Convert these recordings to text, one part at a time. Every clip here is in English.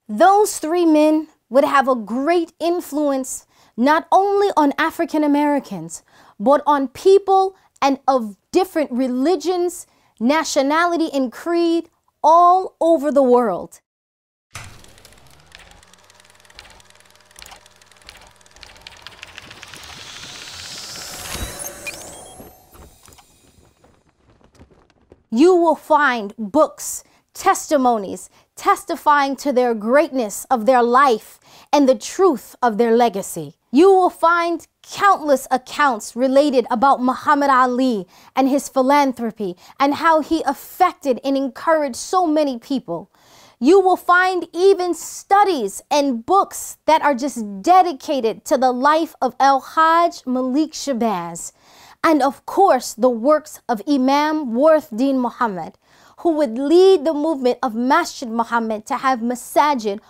Those three men would have a great influence not only on African Americans, but on people and of different religions, nationality, and creed all over the world. You will find books, testimonies, testifying to their greatness of their life and the truth of their legacy. You will find countless accounts related about Muhammad Ali and his philanthropy and how he affected and encouraged so many people. You will find even studies and books that are just dedicated to the life of Al-Hajj Malik Shabazz. And of course, the works of Imam Warithuddin Muhammad, who would lead the movement of Masjid Muhammad to have masajid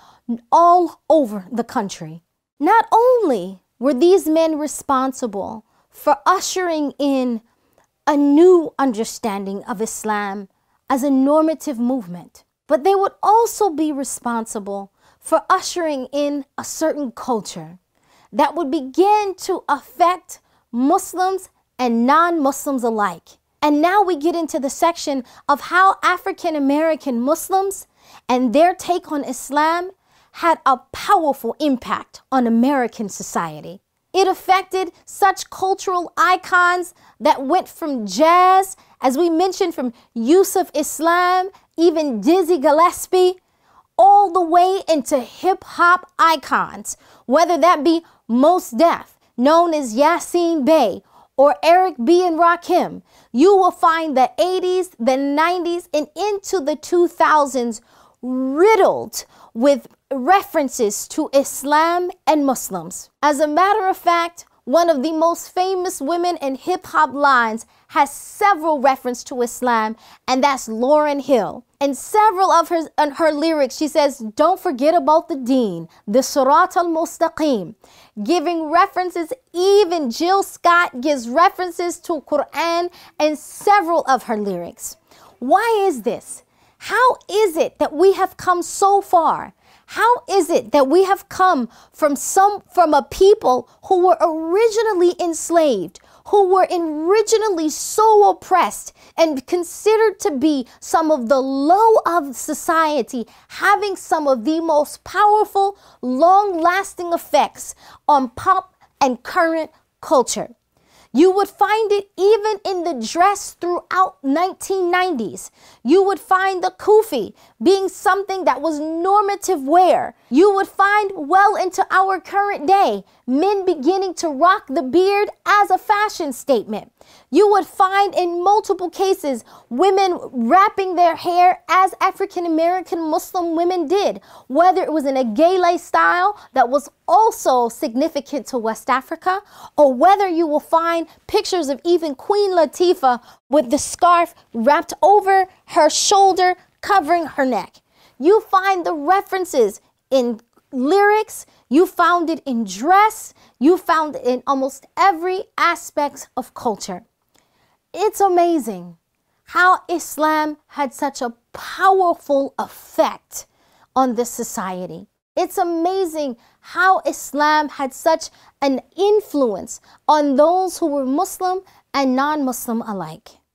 all over the country. Not only were these men responsible for ushering in a new understanding of Islam as a normative movement, but they would also be responsible for ushering in a certain culture that would begin to affect Muslims and non-Muslims alike. And now we get into the section of how African American Muslims and their take on Islam had a powerful impact on American society. It affected such cultural icons that went from jazz, as we mentioned, from Yusuf Islam, even Dizzy Gillespie, all the way into hip-hop icons, whether that be Mos Def, known as Yasin Bey, or Eric B. and Rakim. You will find the 80s, the 90s, and into the 2000s riddled with references to Islam and Muslims. As a matter of fact, one of the most famous women in hip-hop lines has several references to Islam, and that's Lauryn Hill. In several of her lyrics, she says, "Don't forget about the deen, the Sirat al-Mustaqim," giving references. Even Jill Scott gives references to Quran in several of her lyrics. Why is this? How is it that we have come so far? How is it that we have come from a people who were originally enslaved, who were originally so oppressed and considered to be some of the low of society, having some of the most powerful, long-lasting effects on pop and current culture? You would find it even in the dress throughout 1990s. You would find the kufi being something that was normative wear. You would find well into our current day, men beginning to rock the beard as a fashion statement. You would find in multiple cases women wrapping their hair as African American Muslim women did, whether it was in a gele style that was also significant to West Africa, or whether you will find pictures of even Queen Latifah with the scarf wrapped over her shoulder, covering her neck. You find the references in lyrics, you found it in dress, you found it in almost every aspect of culture. It's amazing how Islam had such a powerful effect on this society. It's amazing how Islam had such an influence on those who were Muslim and non-Muslim alike.